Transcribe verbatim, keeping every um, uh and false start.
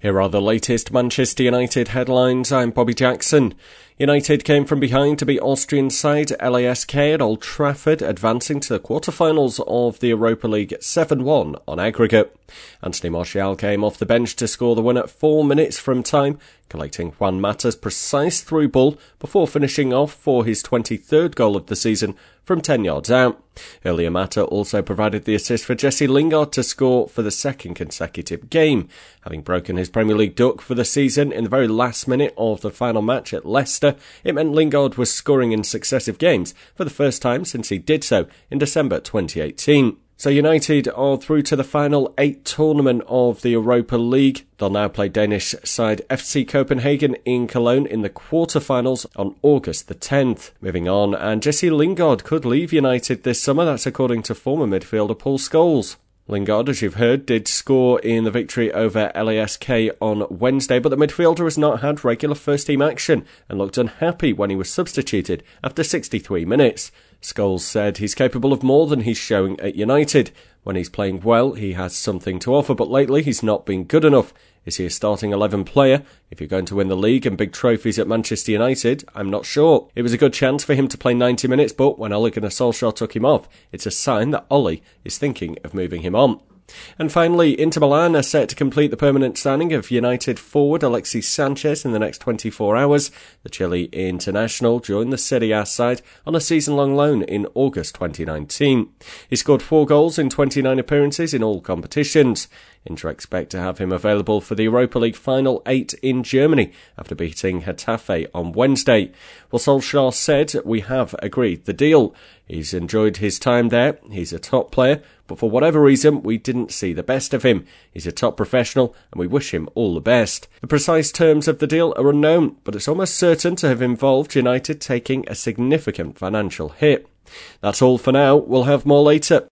Here are the latest Manchester United headlines. I'm Bobby Jackson. United came from behind to beat Austrian side L A S K at Old Trafford, advancing to the quarter-finals of the Europa League seven one on aggregate. Anthony Martial came off the bench to score the win at four minutes from time, collecting Juan Mata's precise through ball before finishing off for his twenty-third goal of the season from ten yards out. Earlier, Mata also provided the assist for Jesse Lingard to score for the second consecutive game. Having broken his Premier League duck for the season in the very last minute of the final match at Leicester, it meant Lingard was scoring in successive games for the first time since he did so in December twenty eighteen. So United are through to the final eight tournament of the Europa League. They'll now play Danish side F C Copenhagen in Cologne in the quarter-finals on August the tenth. Moving on, and Jesse Lingard could leave United this summer. That's according to former midfielder Paul Scholes. Lingard, as you've heard, did score in the victory over L A S K on Wednesday, but the midfielder has not had regular first-team action and looked unhappy when he was substituted after sixty-three minutes. Scholes said he's capable of more than he's showing at United. When he's playing well, he has something to offer, but lately he's not been good enough. Is he a starting eleven player? If you're going to win the league and big trophies at Manchester United, I'm not sure. It was a good chance for him to play ninety minutes, but when Ole Gunnar Solskjaer took him off, it's a sign that Ole is thinking of moving him on. And finally, Inter Milan are set to complete the permanent signing of United forward Alexis Sanchez in the next twenty-four hours. The Chile international joined the Serie A side on a season-long loan in August twenty nineteen. He scored four goals in twenty-nine appearances in all competitions. Inter expect to have him available for the Europa League final eight in Germany after beating Getafe on Wednesday. Well, Solskjaer said, "We have agreed the deal. He's enjoyed his time there. He's a top player, but for whatever reason, we didn't see the best of him. He's a top professional, and we wish him all the best." The precise terms of the deal are unknown, but it's almost certain to have involved United taking a significant financial hit. That's all for now. We'll have more later.